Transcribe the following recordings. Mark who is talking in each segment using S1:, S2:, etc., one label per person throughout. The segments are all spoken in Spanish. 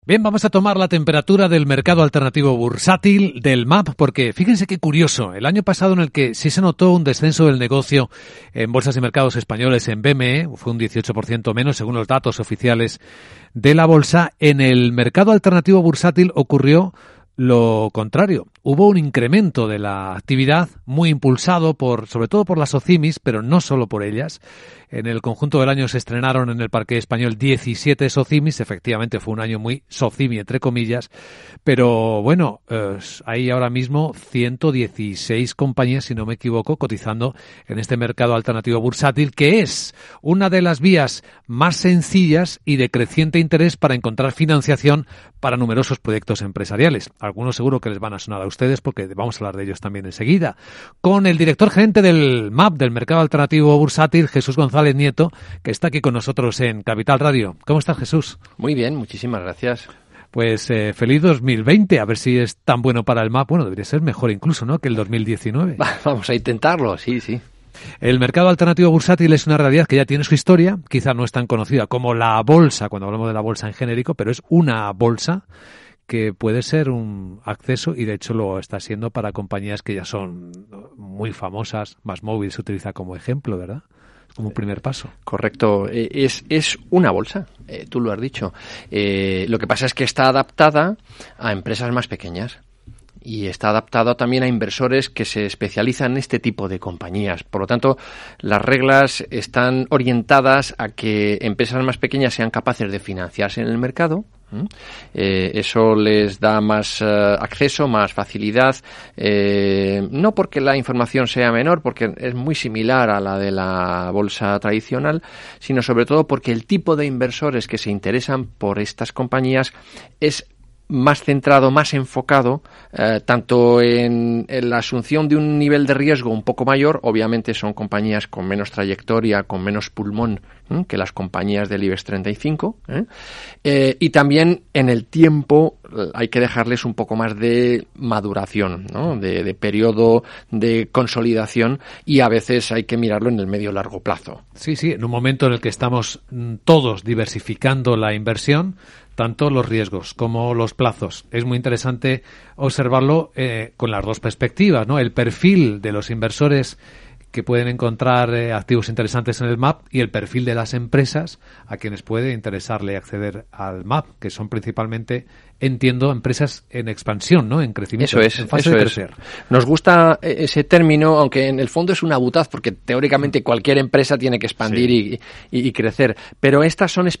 S1: Bien, vamos a tomar la temperatura del mercado alternativo bursátil del MAP, porque fíjense qué curioso, el año pasado en el que sí se notó un descenso del negocio en bolsas y mercados españoles en BME, fue un 18% menos según los datos oficiales de la bolsa, en el mercado alternativo bursátil ocurrió lo contrario. Hubo un incremento de la actividad muy impulsado sobre todo por las SOCIMIs, pero no solo por ellas. En el conjunto del año se estrenaron en el parque español 17 SOCIMIs, efectivamente fue un año muy SOCIMI entre comillas, pero bueno, hay ahora mismo 116 compañías, si no me equivoco, cotizando en este mercado alternativo bursátil, que es una de las vías más sencillas y de creciente interés para encontrar financiación para numerosos proyectos empresariales. Algunos seguro que les van a sonar a ustedes porque vamos a hablar de ellos también enseguida. Con el director gerente del MAP, del mercado alternativo bursátil, Jesús González Nieto, que está aquí con nosotros en Capital Radio. ¿Cómo estás, Jesús?
S2: Muy bien, muchísimas gracias.
S1: Pues feliz 2020, a ver si es tan bueno para el MAP. Bueno, debería ser mejor incluso, ¿no?, que el 2019.
S2: Vamos a intentarlo, sí.
S1: El mercado alternativo bursátil es una realidad que ya tiene su historia, quizá no es tan conocida como la bolsa, cuando hablamos de la bolsa en genérico, pero es una bolsa que puede ser un acceso, y de hecho lo está siendo para compañías que ya son muy famosas. MásMóvil se utiliza como ejemplo, ¿verdad? Como un primer paso.
S2: Correcto. Es una bolsa, tú lo has dicho. Lo que pasa es que está adaptada a empresas más pequeñas. Y está adaptado también a inversores que se especializan en este tipo de compañías. Por lo tanto, las reglas están orientadas a que empresas más pequeñas sean capaces de financiarse en el mercado. Eso les da más acceso, más facilidad, no porque la información sea menor, porque es muy similar a la de la bolsa tradicional, sino sobre todo porque el tipo de inversores que se interesan por estas compañías es más centrado, más enfocado, tanto en la asunción de un nivel de riesgo un poco mayor. Obviamente son compañías con menos trayectoria, con menos pulmón que las compañías del IBEX 35, y también en el tiempo hay que dejarles un poco más de maduración, ¿no?, de periodo de consolidación, y a veces hay que mirarlo en el medio largo plazo.
S1: Sí, en un momento en el que estamos todos diversificando la inversión, tanto los riesgos como los plazos. Es muy interesante observarlo con las dos perspectivas, ¿no? El perfil de los inversores que pueden encontrar activos interesantes en el MAP y el perfil de las empresas a quienes puede interesarle acceder al MAP, que son principalmente, entiendo, empresas en expansión, ¿no?, en crecimiento, en fase de crecer.
S2: Nos gusta ese término, aunque en el fondo es una butaz, porque teóricamente cualquier empresa tiene que expandir y crecer, pero estas son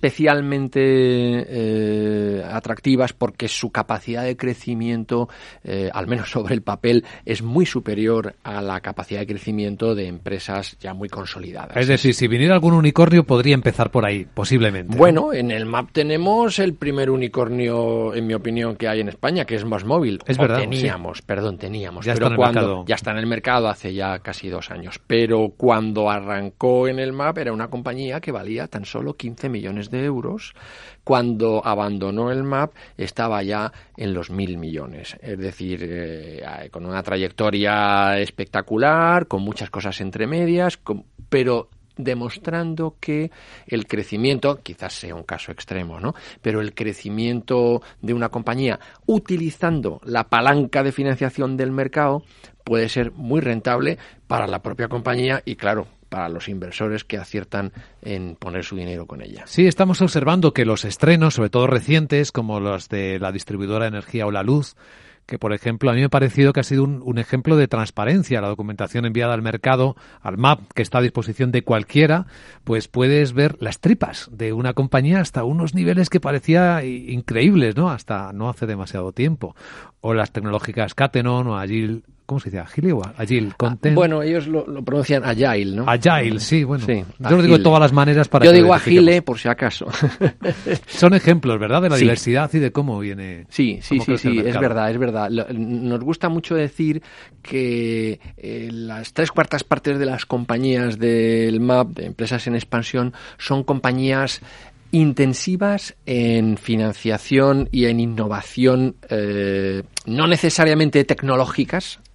S2: especialmente atractivas porque su capacidad de crecimiento, al menos sobre el papel, es muy superior a la capacidad de crecimiento de empresas ya muy consolidadas.
S1: Es decir, si viniera algún unicornio podría empezar por ahí, posiblemente.
S2: Bueno, en el MAP tenemos el primer unicornio, en mi opinión, que hay en España, que es MásMóvil.
S1: Es verdad.
S2: Teníamos.
S1: Ya está
S2: en el mercado hace ya casi 2 años. Pero cuando arrancó en el MAP era una compañía que valía tan solo 15 millones de euros. Cuando abandonó el MAP estaba ya en los 1.000 millones. Es decir, con una trayectoria espectacular, con muchas cosas entre medias, pero demostrando que el crecimiento, quizás sea un caso extremo, ¿no?, pero el crecimiento de una compañía utilizando la palanca de financiación del mercado puede ser muy rentable para la propia compañía y, claro, para los inversores que aciertan en poner su dinero con ella.
S1: Sí, estamos observando que los estrenos, sobre todo recientes, como los de la distribuidora de energía o La Luz, que, por ejemplo, a mí me ha parecido que ha sido un ejemplo de transparencia. La documentación enviada al mercado, al MAP, que está a disposición de cualquiera, pues puedes ver las tripas de una compañía hasta unos niveles que parecía increíbles, ¿no?, hasta no hace demasiado tiempo. O las tecnológicas Catenon o Agile, ¿cómo se dice? ¿Agile o Agile Content?
S2: Bueno, ellos lo pronuncian Agile, ¿no?
S1: Agile, sí, bueno.
S2: Sí,
S1: yo lo digo de todas las maneras para
S2: yo digo Agile por si acaso.
S1: Son ejemplos, ¿verdad?, de la diversidad y de cómo viene.
S2: Sí, es verdad. Nos gusta mucho decir que las 3/4 partes de las compañías del MAP, de empresas en expansión, son compañías intensivas en financiación y en innovación, no necesariamente tecnológicas,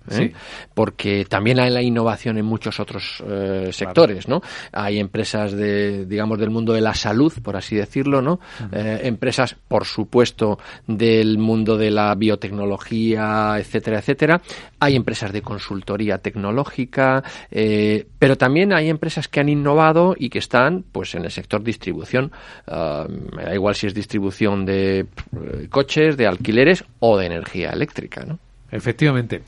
S1: Sí.
S2: Porque también hay la innovación en muchos otros sectores, ¿no? Hay empresas digamos, del mundo de la salud, por así decirlo, ¿no? Empresas, por supuesto, del mundo de la biotecnología, etcétera, etcétera. Hay empresas de consultoría tecnológica, pero también hay empresas que han innovado y que están, pues, en el sector distribución. Me da igual si es distribución de coches, de alquileres o de energía eléctrica, ¿no?
S1: Efectivamente.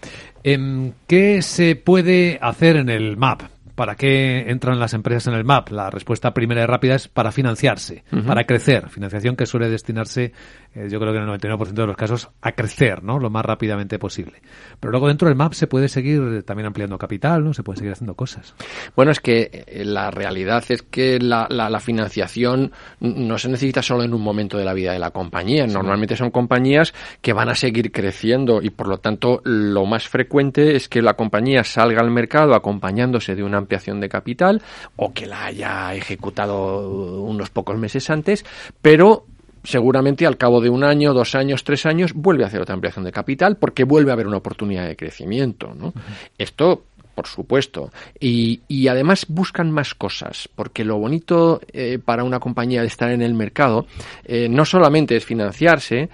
S1: ¿Qué se puede hacer en el MAP? ¿Para qué entran las empresas en el MAP? La respuesta primera y rápida es para financiarse, para crecer. Financiación que suele destinarse, yo creo que en el 99% de los casos, a crecer, ¿no? Lo más rápidamente posible. Pero luego dentro del MAP se puede seguir también ampliando capital, ¿no? Se puede seguir haciendo cosas.
S2: Bueno, es que la realidad es que la financiación no se necesita solo en un momento de la vida de la compañía. Normalmente son compañías que van a seguir creciendo y, por lo tanto, lo más frecuente es que la compañía salga al mercado acompañándose de una ampliación de capital o que la haya ejecutado unos pocos meses antes, pero seguramente al cabo de 1 año, 2 años, 3 años vuelve a hacer otra ampliación de capital porque vuelve a haber una oportunidad de crecimiento, ¿no? Esto, por supuesto. Y además buscan más cosas, porque lo bonito para una compañía de estar en el mercado no solamente es financiarse,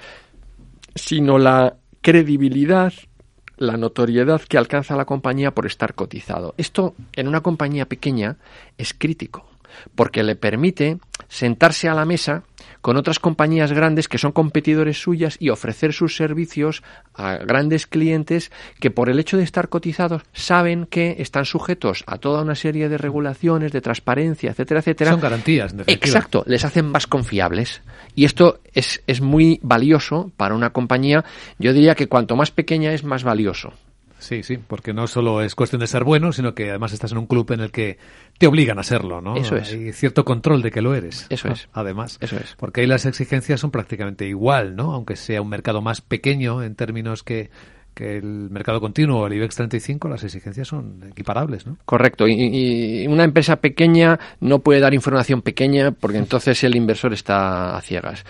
S2: sino la credibilidad, la notoriedad que alcanza la compañía por estar cotizado. Esto en una compañía pequeña es crítico, porque le permite sentarse a la mesa con otras compañías grandes que son competidores suyas y ofrecer sus servicios a grandes clientes que, por el hecho de estar cotizados, saben que están sujetos a toda una serie de regulaciones, de transparencia, etcétera, etcétera.
S1: Son garantías, en definitiva.
S2: Exacto, les hacen más confiables. Y esto es muy valioso para una compañía. Yo diría que cuanto más pequeña es, más valioso.
S1: Sí, porque no solo es cuestión de ser bueno, sino que además estás en un club en el que te obligan a serlo, ¿no?
S2: Eso es.
S1: Hay cierto control de que lo eres.
S2: Eso es.
S1: Además.
S2: Eso es.
S1: Porque ahí las exigencias son prácticamente igual, ¿no? Aunque sea un mercado más pequeño en términos que el mercado continuo o el IBEX 35, las exigencias son equiparables, ¿no?
S2: Correcto. Y una empresa pequeña no puede dar información pequeña porque entonces el inversor está a ciegas.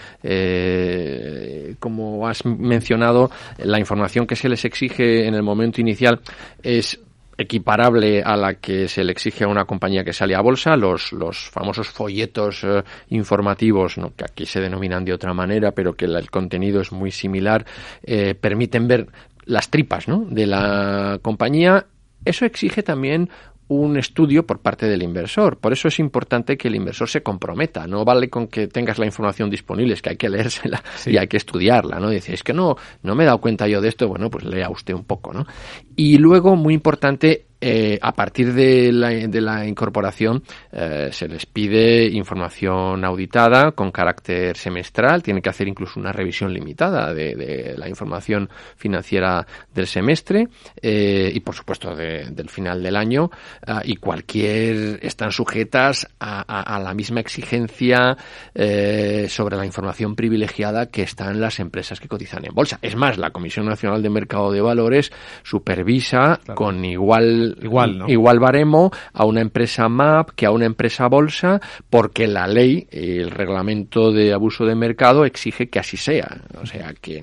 S2: Como has mencionado, la información que se les exige en el momento inicial es equiparable a la que se le exige a una compañía que sale a bolsa, los famosos folletos informativos, ¿no?, que aquí se denominan de otra manera, pero que el contenido es muy similar, permiten ver las tripas, ¿no?, de la compañía. Eso exige también un estudio por parte del inversor. Por eso es importante que el inversor se comprometa. No vale con que tengas la información disponible, es que hay que leérsela y hay que estudiarla, ¿no? Dice, es que no me he dado cuenta yo de esto. Bueno, pues lea usted un poco, ¿no? Y luego, muy importante, a partir de la incorporación se les pide información auditada con carácter semestral. Tienen que hacer incluso una revisión limitada de la información financiera del semestre y, por supuesto, del final del año. Y están sujetas a la misma exigencia sobre la información privilegiada que están las empresas que cotizan en bolsa. Es más, la Comisión Nacional de Mercado de Valores supervisa con igual baremo a una empresa MAP que a una empresa bolsa, porque la ley, el reglamento de abuso de mercado, exige que así sea. O sea, que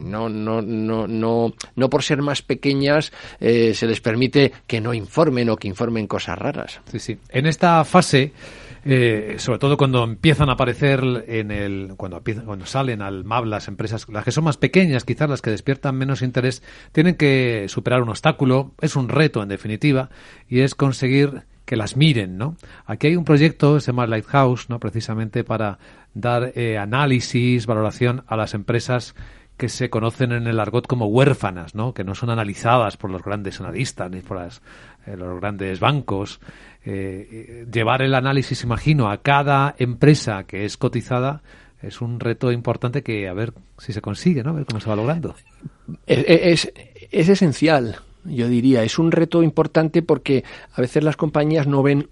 S2: no por ser más pequeñas se les permite que no informen o que informen cosas raras.
S1: Sí. En esta fase, sobre todo cuando empiezan a aparecer cuando salen al MAP las empresas, las que son más pequeñas, quizás las que despiertan menos interés, tienen que superar un obstáculo. Es un reto, en definitiva, y es conseguir que las miren, ¿no? Aquí hay un proyecto, se llama Lighthouse, ¿no?, precisamente para dar análisis, valoración a las empresas que se conocen en el argot como huérfanas, ¿no?, que no son analizadas por los grandes analistas ni por los grandes bancos. Llevar el análisis, imagino, a cada empresa que es cotizada es un reto importante que a ver si se consigue, ¿no?, a ver cómo se va logrando.
S2: Es esencial, yo diría. Es un reto importante porque a veces las compañías no ven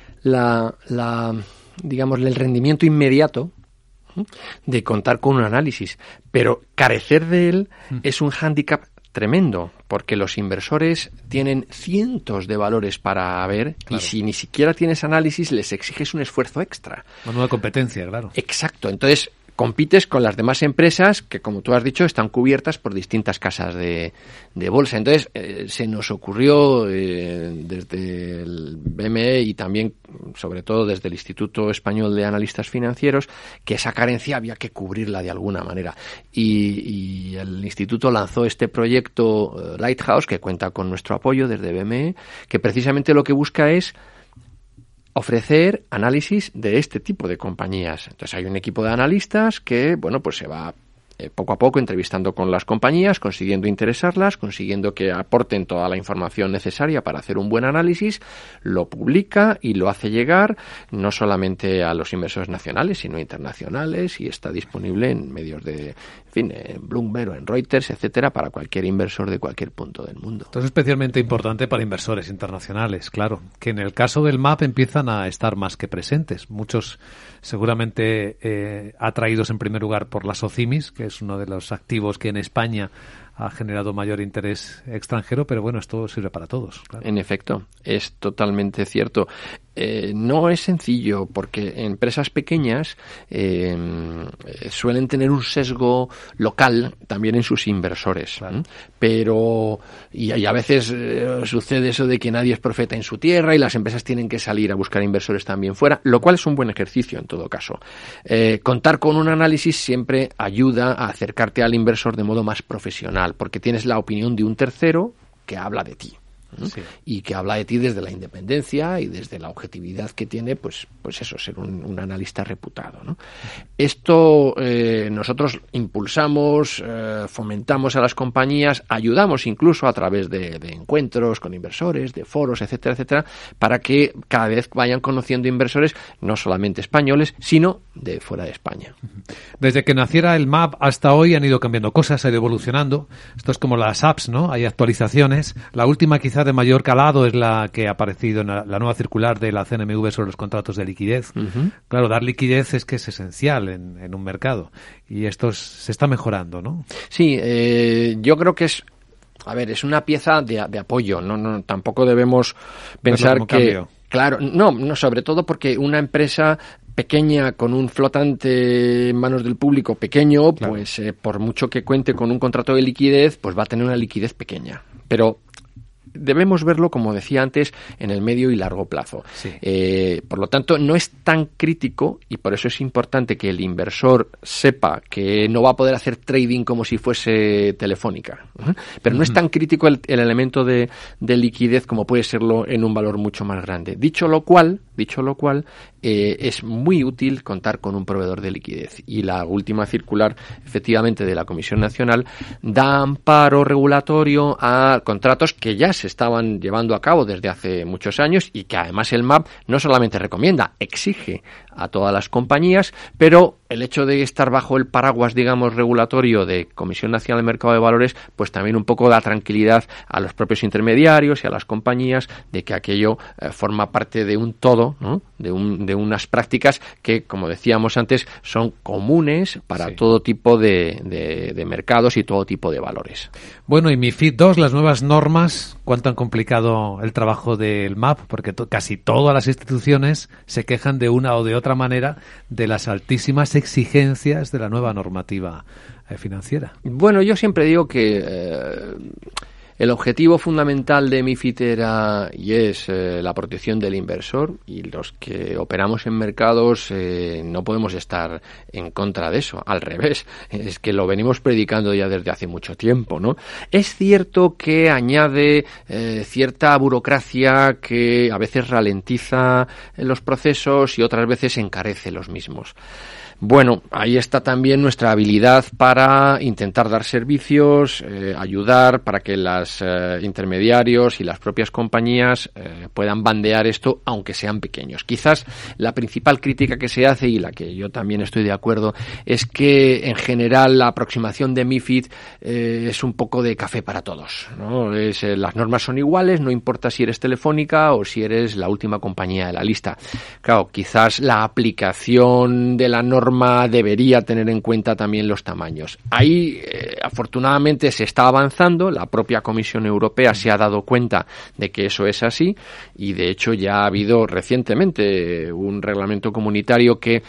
S2: digamos, el rendimiento inmediato de contar con un análisis, pero carecer de él es un hándicap tremendo, porque los inversores tienen cientos de valores para ver, claro, y si ni siquiera tienes análisis les exiges un esfuerzo extra.
S1: Una nueva competencia, claro.
S2: Exacto. Entonces, compites con las demás empresas que, como tú has dicho, están cubiertas por distintas casas de bolsa. Entonces, se nos ocurrió desde el BME y también, sobre todo, desde el Instituto Español de Analistas Financieros, que esa carencia había que cubrirla de alguna manera. Y el instituto lanzó este proyecto Lighthouse, que cuenta con nuestro apoyo desde BME, que precisamente lo que busca es ofrecer análisis de este tipo de compañías. Entonces hay un equipo de analistas que, bueno, pues se va poco a poco entrevistando con las compañías, consiguiendo interesarlas, consiguiendo que aporten toda la información necesaria para hacer un buen análisis, lo publica y lo hace llegar no solamente a los inversores nacionales, sino internacionales, y está disponible en medios de, en fin, en Bloomberg o en Reuters, etcétera, para cualquier inversor de cualquier punto del mundo.
S1: Esto es especialmente importante para inversores internacionales, claro, que en el caso del MAP empiezan a estar más que presentes. Muchos seguramente atraídos en primer lugar por las OCIMIs, que es uno de los activos que en España ha generado mayor interés extranjero, pero bueno, esto sirve para todos. Claro.
S2: En efecto, es totalmente cierto. No es sencillo porque empresas pequeñas suelen tener un sesgo local también en sus inversores, claro. Pero y a veces sucede eso de que nadie es profeta en su tierra y las empresas tienen que salir a buscar inversores también fuera, lo cual es un buen ejercicio en todo caso. Contar con un análisis siempre ayuda a acercarte al inversor de modo más profesional, porque tienes la opinión de un tercero que habla de ti. Sí. Y que habla de ti desde la independencia y desde la objetividad que tiene, pues eso, ser un analista reputado, ¿no? Esto nosotros impulsamos, fomentamos a las compañías, ayudamos incluso a través de encuentros con inversores, de foros, etcétera, etcétera, para que cada vez vayan conociendo inversores no solamente españoles, sino de fuera de España.
S1: Desde que naciera el MAP hasta hoy han ido cambiando cosas, ha ido evolucionando. Esto es como las apps, ¿no? Hay actualizaciones. La última quizá de mayor calado es la que ha aparecido en la nueva circular de la CNMV sobre los contratos de liquidez. Uh-huh. Claro, dar liquidez es que es esencial en un mercado y esto se está mejorando, ¿no?
S2: Sí, yo creo que es una pieza de apoyo. No, tampoco debemos pensar que cambio. Claro, no, sobre todo porque una empresa pequeña con un flotante en manos del público pequeño, claro. Pues por mucho que cuente con un contrato de liquidez, pues va a tener una liquidez pequeña. Pero debemos verlo, como decía antes, en el medio y largo plazo. Sí. Por lo tanto, no es tan crítico y por eso es importante que el inversor sepa que no va a poder hacer trading como si fuese Telefónica. Pero no es tan crítico el elemento de liquidez como puede serlo en un valor mucho más grande. Dicho lo cual, es muy útil contar con un proveedor de liquidez. Y la última circular, efectivamente, de la Comisión Nacional da amparo regulatorio a contratos que ya se estaban llevando a cabo desde hace muchos años y que además el MAP no solamente recomienda, exige a todas las compañías, pero el hecho de estar bajo el paraguas, digamos, regulatorio de Comisión Nacional del Mercado de Valores, pues también un poco da tranquilidad a los propios intermediarios y a las compañías de que aquello forma parte de un todo, ¿no? De unas prácticas que, como decíamos antes, son comunes para todo tipo de mercados y todo tipo de valores.
S1: Bueno, y MiFID II, las nuevas normas, ¿cuánto han complicado el trabajo del MAP? Porque casi todas las instituciones se quejan de una o de otra manera de las altísimas exigencias de la nueva normativa financiera.
S2: Bueno, yo siempre digo que el objetivo fundamental de MiFID era y es la protección del inversor, y los que operamos en mercados no podemos estar en contra de eso. Al revés, es que lo venimos predicando ya desde hace mucho tiempo, ¿no? Es cierto que añade cierta burocracia que a veces ralentiza los procesos y otras veces encarece los mismos. Bueno, ahí está también nuestra habilidad para intentar dar servicios, ayudar para que los intermediarios y las propias compañías puedan bandear esto, aunque sean pequeños. Quizás la principal crítica que se hace, y la que yo también estoy de acuerdo, es que en general la aproximación de MiFID es un poco de café para todos, ¿no? Las normas son iguales, no importa si eres Telefónica o si eres la última compañía de la lista. Claro, quizás la aplicación de la norma norma debería tener en cuenta también los tamaños. Ahí, afortunadamente, se está avanzando. La propia Comisión Europea se ha dado cuenta de que eso es así y, de hecho, ya ha habido recientemente un reglamento comunitario que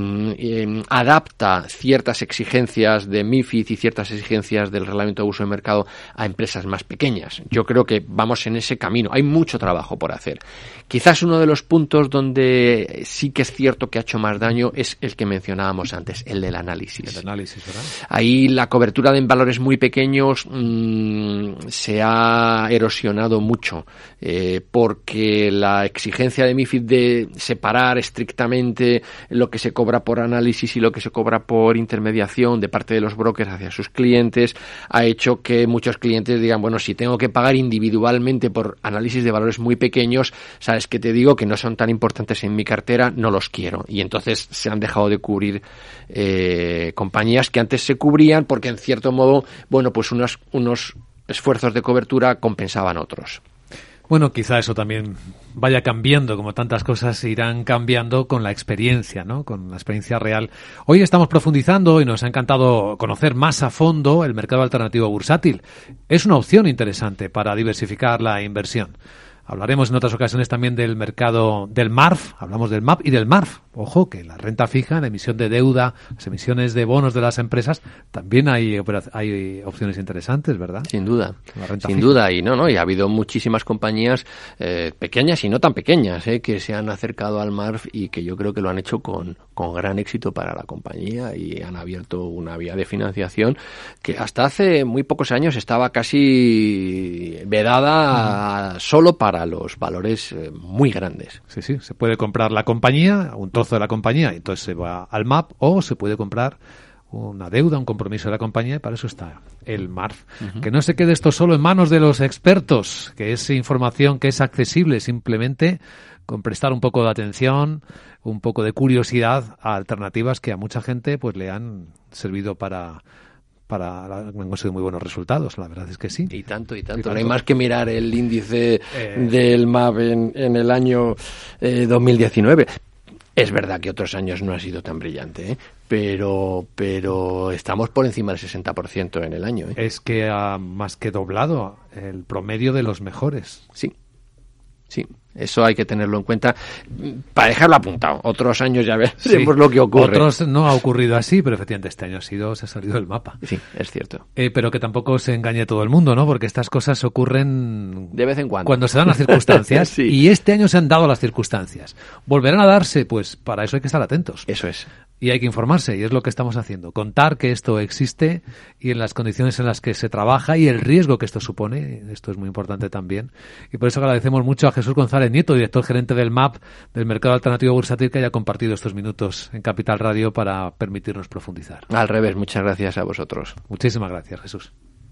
S2: adapta ciertas exigencias de MiFID y ciertas exigencias del reglamento de uso de mercado a empresas más pequeñas. Yo creo que vamos en ese camino. Hay mucho trabajo por hacer. Quizás uno de los puntos donde sí que es cierto que ha hecho más daño es el que mencionábamos antes, el del análisis.
S1: El análisis, ¿verdad?
S2: Ahí la cobertura en valores muy pequeños se ha erosionado mucho porque la exigencia de MiFID de separar estrictamente lo que se cobra por análisis y lo que se cobra por intermediación de parte de los brokers hacia sus clientes ha hecho que muchos clientes digan, bueno, si tengo que pagar individualmente por análisis de valores muy pequeños, sabes que te digo que no son tan importantes en mi cartera, no los quiero. Y entonces se han dejado de cubrir compañías que antes se cubrían porque en cierto modo, bueno, pues unos esfuerzos de cobertura compensaban otros.
S1: Bueno, quizá eso también vaya cambiando, como tantas cosas irán cambiando con la experiencia, ¿no? Con la experiencia real. Hoy estamos profundizando y nos ha encantado conocer más a fondo el mercado alternativo bursátil. Es una opción interesante para diversificar la inversión. Hablaremos en otras ocasiones también del mercado del MARF, hablamos del MAP y del MARF. Ojo, que la renta fija, la emisión de deuda, las emisiones de bonos de las empresas, también hay opciones interesantes, ¿verdad?
S2: Sin duda, sin duda. Y y ha habido muchísimas compañías pequeñas y no tan pequeñas que se han acercado al MARF y que yo creo que lo han hecho con gran éxito para la compañía y han abierto una vía de financiación que hasta hace muy pocos años estaba casi vedada solo para los valores muy grandes.
S1: Sí, se puede comprar la compañía, un trozo de la compañía, y entonces se va al MAP, o se puede comprar una deuda, un compromiso de la compañía, y para eso está el MARF. Que no se quede esto solo en manos de los expertos, que es información que es accesible simplemente con prestar un poco de atención, un poco de curiosidad a alternativas que a mucha gente pues le han servido han conseguido muy buenos resultados, la verdad es que sí.
S2: Y tanto. No hay más que mirar el índice del MAP en el año 2019. Es verdad que otros años no ha sido tan brillante, pero estamos por encima del 60% en el año.
S1: Es que ha más que doblado el promedio de los mejores.
S2: Sí. Eso hay que tenerlo en cuenta para dejarlo apuntado. Otros años ya veremos lo que ocurre.
S1: Otros no ha ocurrido así, pero efectivamente este año se ha salido del mapa.
S2: Sí, es cierto.
S1: Pero que tampoco se engañe todo el mundo, ¿no? Porque estas cosas ocurren
S2: de vez en
S1: cuando se dan las circunstancias.
S2: Sí.
S1: Y este año se han dado las circunstancias. ¿Volverán a darse? Pues para eso hay que estar atentos.
S2: Eso es.
S1: Y hay que informarse, y es lo que estamos haciendo. Contar que esto existe y en las condiciones en las que se trabaja y el riesgo que esto supone. Esto es muy importante también. Y por eso agradecemos mucho a Jesús González Nieto, director gerente del MAP, del Mercado Alternativo Bursátil, que haya compartido estos minutos en Capital Radio para permitirnos profundizar.
S2: Al revés, muchas gracias a vosotros.
S1: Muchísimas gracias, Jesús.